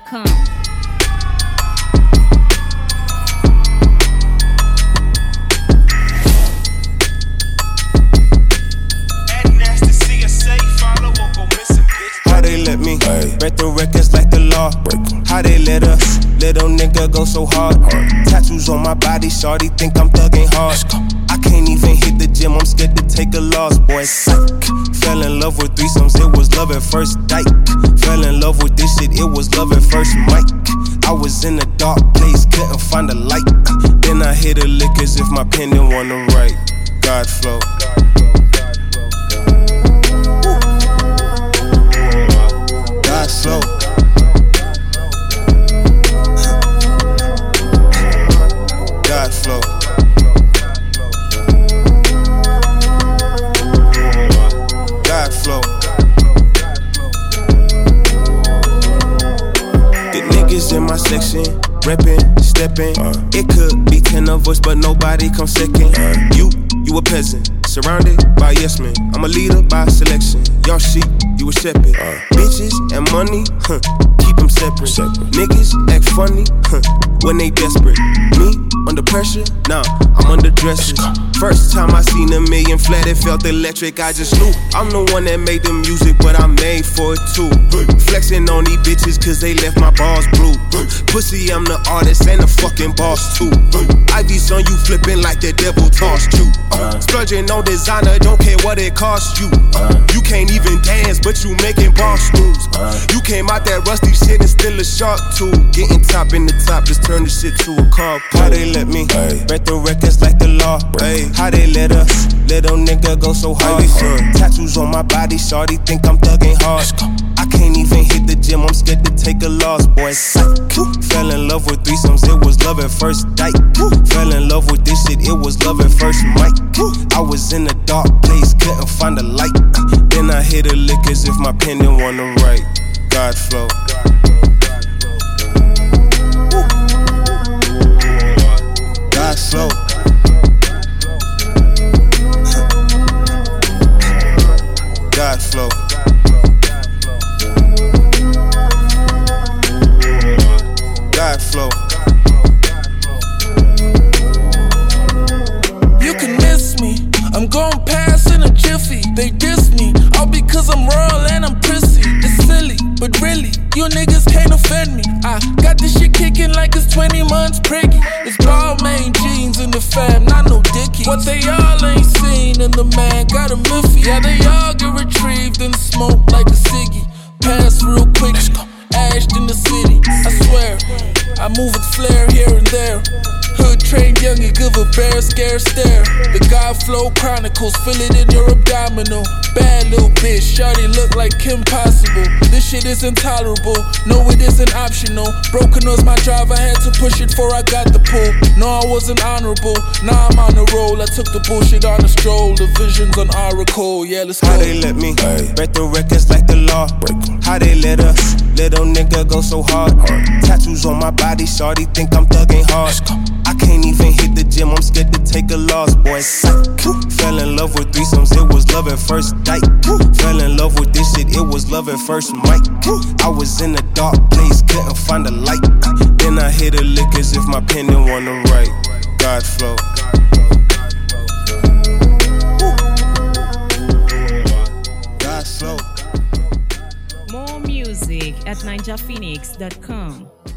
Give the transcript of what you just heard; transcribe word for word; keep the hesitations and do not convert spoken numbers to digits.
com. How they let me break the records like the law? How they let us little nigga go so hard? Tattoos on my body, shawty think I'm thugging hard. I can't even hit the gym, I'm scared to take a loss, boy. Psych. Fell in love with threesomes, it was love at first dike. Fell in love with this shit, it was love at first mic. I was in a dark place, couldn't find a light. Then I hit a lick as if my pen didn't wanna write. God flow. God slow. God flow. God flow. The niggas in my section, reppin', steppin'. Uh, it could be ten of us, but nobody come second. Uh, you, you a peasant, surrounded by yes men. I'm a leader by selection. Y'all sheep, you a shepherd. Uh, Bitches and money, huh, keep them separate. separate. Niggas act funny, huh, when they desperate. Me, under pressure, nah, I'm under dresses. First time I seen a million flat, it felt electric. I just knew I'm the one that made the music, but I'm made for it too. Flexing on these bitches cause they left my balls blue. Pussy, I'm the artist and the fucking boss too. Ivy's on you flipping like the devil tossed you. Uh, splurging on designer, don't care what it costs you. You can't even dance, but you making boss moves. You came out that rusty shit and still a shark too. Getting top in the top, just turn the shit to a car. How they let me break the records like the law? Ay. How they let us little nigga go so hard? Tattoos on my body, shawty think I'm thugging hard. I can't even hit the gym, I'm scared to take a loss, boy. Psych. Fell in love with threesomes, it was love at first dike. Fell in love with this shit, it was love at first mic. I was in a dark place, couldn't find a light. Then I hit a lick as if my pen didn't wanna write. God flow. God slow. God flow. God flow. You can miss me, I'm going past in a jiffy. They diss me, all because I'm royal and I'm prissy. It's silly, but really, you niggas can't offend me. I got this shit kicking like it's twenty months priggy. It's ball main jeans in the fam, not no dicky. What they all ain't seen in the man got a miffy. Yeah, they all get retrieved in the smoke like a ciggy. Pass real quick, ashed in the city. I swear, I move with flair here and there. Hood trained young and give a bear scare stare. The God Flow Chronicles, feel it in your abdominal. Bad little bitch, shawty look like Kim Possible. This shit is intolerable, no it isn't optional. Broken was my drive, I had to push it before I got the pull. No I wasn't honorable, now I'm on the roll. I took the bullshit on a stroll, the visions on Oracle, yeah let's go. How they let me break the records like the law? How they let us little nigga go so hard? Tattoos on my body, shawty think I'm thugging hard. I can't even hit the gym, I'm scared to take a loss, boy. Psych. Fell in love with threesomes, it was love at first dike. Fell in love with this shit, it was love at first mic. I was in a dark place, couldn't find a light. Then I hit a lick as if my pen didn't wanna write. God flow. God slow. More music at ninja phoenix dot com.